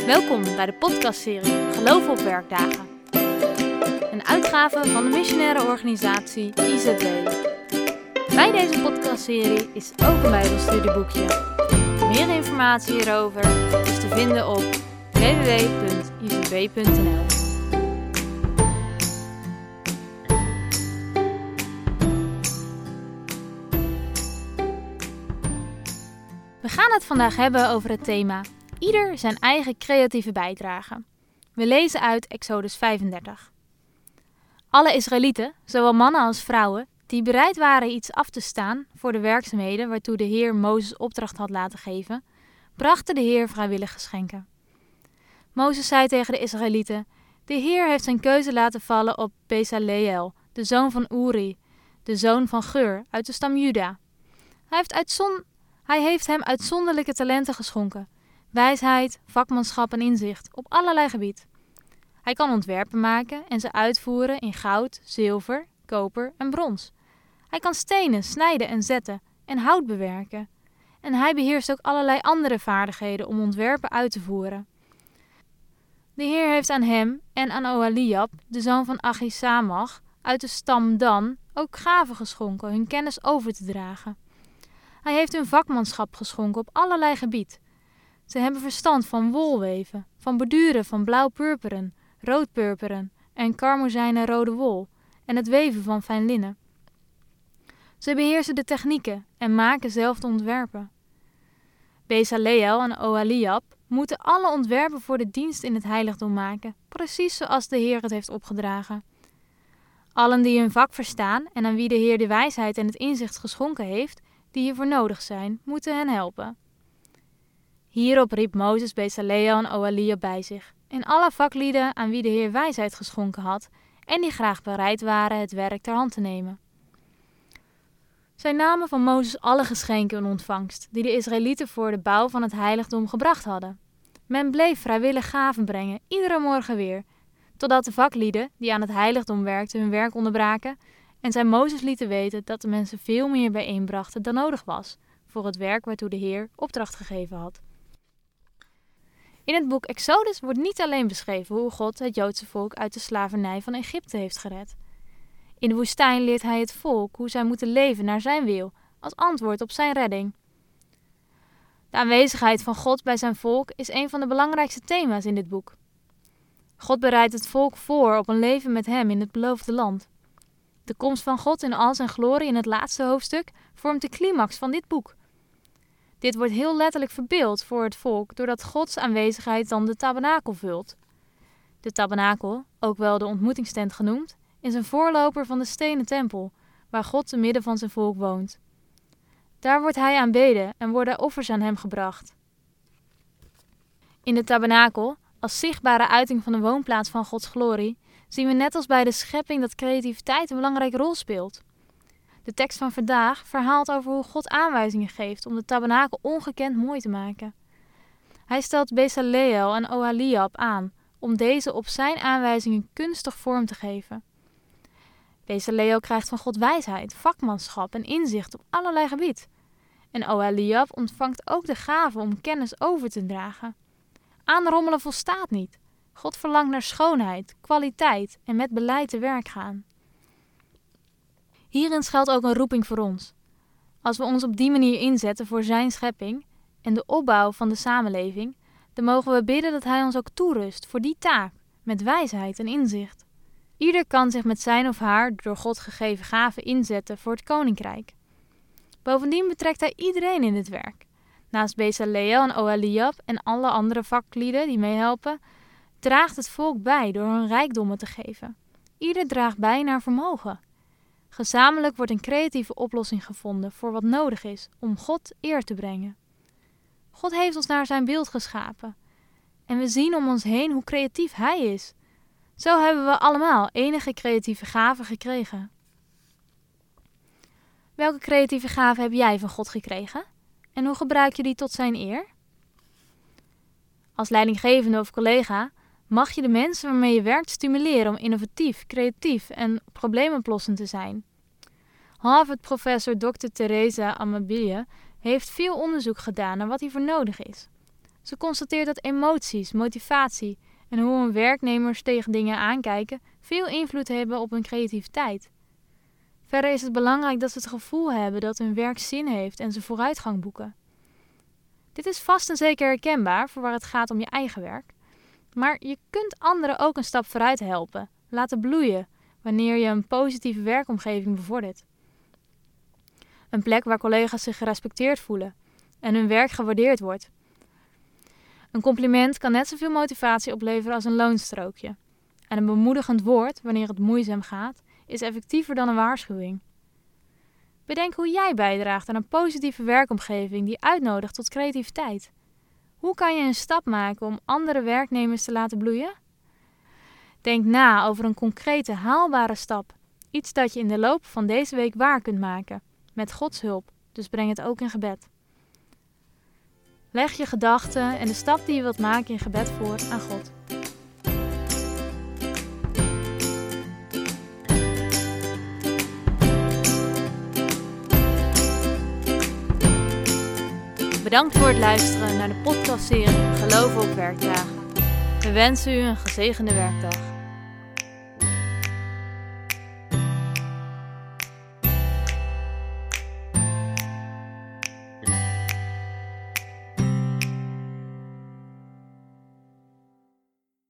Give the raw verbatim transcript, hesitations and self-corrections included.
Welkom bij de podcastserie Geloof op werkdagen. Een uitgave van de missionaire organisatie I Z W. Bij deze podcastserie is ook een bijbelstudieboekje. Meer informatie hierover is te vinden op w w w punt i z w punt n l. We gaan het vandaag hebben over het thema Ieder zijn eigen creatieve bijdrage. We lezen uit Exodus vijfendertig. Alle Israëlieten, zowel mannen als vrouwen, die bereid waren iets af te staan voor de werkzaamheden waartoe de Heer Mozes opdracht had laten geven, brachten de Heer vrijwillig geschenken. Mozes zei tegen de Israëlieten: De Heer heeft zijn keuze laten vallen op Bezaleel, de zoon van Uri, de zoon van Geur, uit de stam Juda. Hij heeft, uitzon... Hij heeft hem uitzonderlijke talenten geschonken. Wijsheid, vakmanschap en inzicht op allerlei gebied. Hij kan ontwerpen maken en ze uitvoeren in goud, zilver, koper en brons. Hij kan stenen snijden en zetten en hout bewerken. En hij beheerst ook allerlei andere vaardigheden om ontwerpen uit te voeren. De Heer heeft aan hem en aan Oholiab, de zoon van Achisamach, uit de stam Dan, ook gaven geschonken hun kennis over te dragen. Hij heeft hun vakmanschap geschonken op allerlei gebied. Ze hebben verstand van wolweven, van borduren van blauw-purperen, rood-purperen en karmozijnen rode wol en het weven van fijn linnen. Ze beheersen de technieken en maken zelf de ontwerpen. Bezaleel en Oholiab moeten alle ontwerpen voor de dienst in het heiligdom maken, precies zoals de Heer het heeft opgedragen. Allen die hun vak verstaan en aan wie de Heer de wijsheid en het inzicht geschonken heeft, die hiervoor nodig zijn, moeten hen helpen. Hierop riep Mozes Bezaleel en Oholiab bij zich, en alle vaklieden aan wie de Heer wijsheid geschonken had, en die graag bereid waren het werk ter hand te nemen. Zij namen van Mozes alle geschenken in ontvangst, die de Israëlieten voor de bouw van het heiligdom gebracht hadden. Men bleef vrijwillig gaven brengen, iedere morgen weer, totdat de vaklieden, die aan het heiligdom werkten, hun werk onderbraken, en zij Mozes lieten weten dat de mensen veel meer bijeenbrachten dan nodig was, voor het werk waartoe de Heer opdracht gegeven had. In het boek Exodus wordt niet alleen beschreven hoe God het Joodse volk uit de slavernij van Egypte heeft gered. In de woestijn leert hij het volk hoe zij moeten leven naar zijn wil, als antwoord op zijn redding. De aanwezigheid van God bij zijn volk is een van de belangrijkste thema's in dit boek. God bereidt het volk voor op een leven met hem in het beloofde land. De komst van God in al zijn glorie in het laatste hoofdstuk vormt de climax van dit boek. Dit wordt heel letterlijk verbeeld voor het volk doordat Gods aanwezigheid dan de tabernakel vult. De tabernakel, ook wel de ontmoetingstent genoemd, is een voorloper van de stenen tempel, waar God te midden van zijn volk woont. Daar wordt hij aanbeden en worden offers aan hem gebracht. In de tabernakel, als zichtbare uiting van de woonplaats van Gods glorie, zien we net als bij de schepping dat creativiteit een belangrijke rol speelt. De tekst van vandaag verhaalt over hoe God aanwijzingen geeft om de tabernakel ongekend mooi te maken. Hij stelt Bezaleel en Oholiab aan om deze op zijn aanwijzingen kunstig vorm te geven. Bezaleel krijgt van God wijsheid, vakmanschap en inzicht op allerlei gebied. En Oholiab ontvangt ook de gave om kennis over te dragen. Aanrommelen volstaat niet. God verlangt naar schoonheid, kwaliteit en met beleid te werk gaan. Hierin schuilt ook een roeping voor ons. Als we ons op die manier inzetten voor zijn schepping en de opbouw van de samenleving, dan mogen we bidden dat hij ons ook toerust voor die taak, met wijsheid en inzicht. Ieder kan zich met zijn of haar door God gegeven gaven inzetten voor het koninkrijk. Bovendien betrekt hij iedereen in dit werk. Naast Bezaleel en Oholiab en alle andere vaklieden die meehelpen, draagt het volk bij door hun rijkdommen te geven. Ieder draagt bij naar vermogen. Gezamenlijk wordt een creatieve oplossing gevonden voor wat nodig is om God eer te brengen. God heeft ons naar zijn beeld geschapen. En we zien om ons heen hoe creatief hij is. Zo hebben we allemaal enige creatieve gaven gekregen. Welke creatieve gaven heb jij van God gekregen? En hoe gebruik je die tot zijn eer? Als leidinggevende of collega mag je de mensen waarmee je werkt stimuleren om innovatief, creatief en probleemoplossend te zijn. Harvard-professor dokter Teresa Amabile heeft veel onderzoek gedaan naar wat hiervoor nodig is. Ze constateert dat emoties, motivatie en hoe hun werknemers tegen dingen aankijken veel invloed hebben op hun creativiteit. Verder is het belangrijk dat ze het gevoel hebben dat hun werk zin heeft en ze vooruitgang boeken. Dit is vast en zeker herkenbaar voor waar het gaat om je eigen werk. Maar je kunt anderen ook een stap vooruit helpen, laten bloeien, wanneer je een positieve werkomgeving bevordert. Een plek waar collega's zich gerespecteerd voelen en hun werk gewaardeerd wordt. Een compliment kan net zoveel motivatie opleveren als een loonstrookje. En een bemoedigend woord, wanneer het moeizaam gaat, is effectiever dan een waarschuwing. Bedenk hoe jij bijdraagt aan een positieve werkomgeving die uitnodigt tot creativiteit. Hoe kan je een stap maken om andere werknemers te laten bloeien? Denk na over een concrete, haalbare stap. Iets dat je in de loop van deze week waar kunt maken. Met Gods hulp, dus breng het ook in gebed. Leg je gedachten en de stap die je wilt maken in gebed voor aan God. Bedankt voor het luisteren naar de podcastserie Geloven op werkdagen. We wensen u een gezegende werkdag.